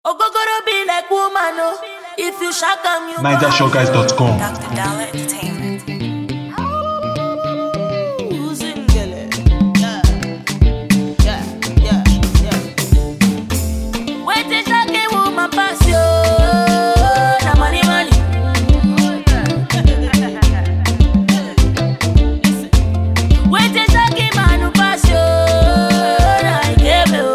Ogogoro be like woman, oh. If you shock them, you NigerShowGuys.com. Dr. Dollar Entertainment. Who's in Gele? Yeah. Wait till shocking woman pass you. Na money. Wait till shocking man who pass you. Na he gave you.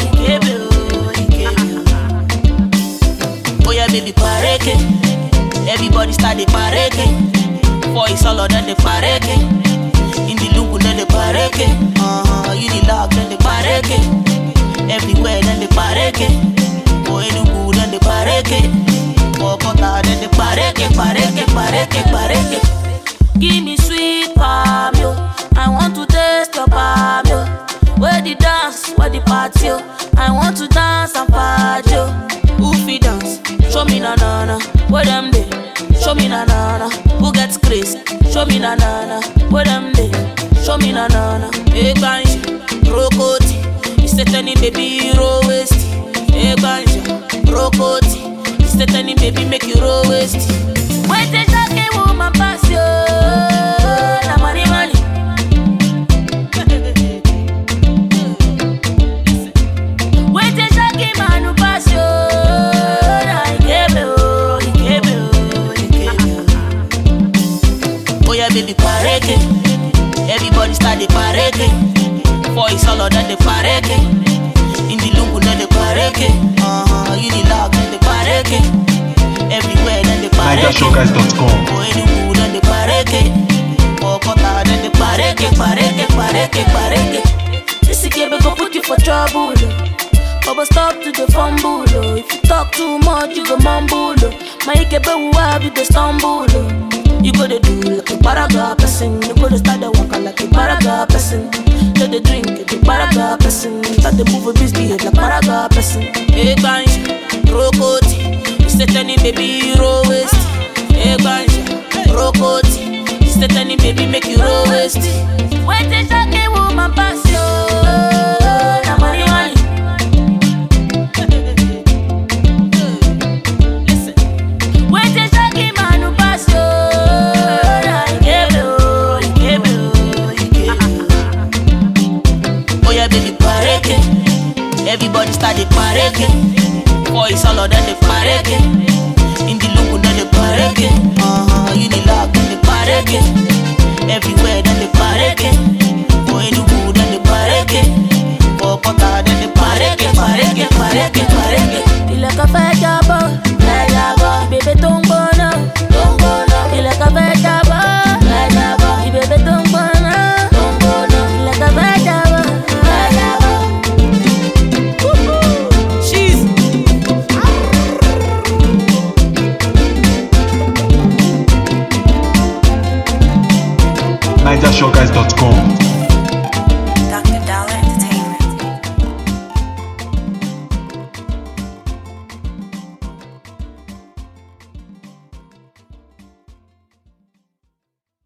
Oh yeah, baby, pareke. Everybody start the pareke. Boys all of them the pareke. In the lungu then the pareke. You the lock then the pareke. Everywhere then the pareke. Boy lungu then the pareke. Bokota then the pareke. Give me sweet palm yo. I want to taste your palm yo. Where the dance, where the party yo. I want to dance and party yo. Who fi dance? Show me na na na. Where them dey? Show me na na na. Who gets crazy? Show me na na na. Where them dey? Show me na na na. Hey ganja, rokoti. It's the tiny baby roll waist. Hey ganja, rokoti. It's the tiny baby make you roll waist. Wait till shocking woman pass you. Na money. Wait till shocking man who pass you. Na he gave you. Oh yeah, baby, pareke. Everybody start the pareke. Boys all of them the pareke. In the lungu then the pareke. You the lock then the pareke. Everywhere then the pareke. NigerShowGuys.com. Boy lungu then the pareke. Bokota then the pareke. This kebe go put you for trouble. But stop to the fumble. If you talk too much, you go mumble. My kebe uwa you go stumble. You go to do like a paraga person. You go to start the walk like a paraga person. Let the drink like a paraga person. Start the move a business like paraga person. Hey ganja, rokoti. It's the tiny baby roll waist. Hey ganja, rokoti. It's the tiny baby make you roll waist. Wait till shocking woman pass you. Na money. Listen. Wait till shocking man who pass you. Oh yeah, baby, pareke. Everybody start the pareke. Boys all of them the pareke. In the lungu then the pareke. You the lock then the pareke. Everywhere then the pareke. Boy lungu then the pareke. Bokota then the pareke. Il est café d'abord, bébé tombona. Il est café d'abord, bébé tombona. Il est café d'abord. NigerShowGuys.com.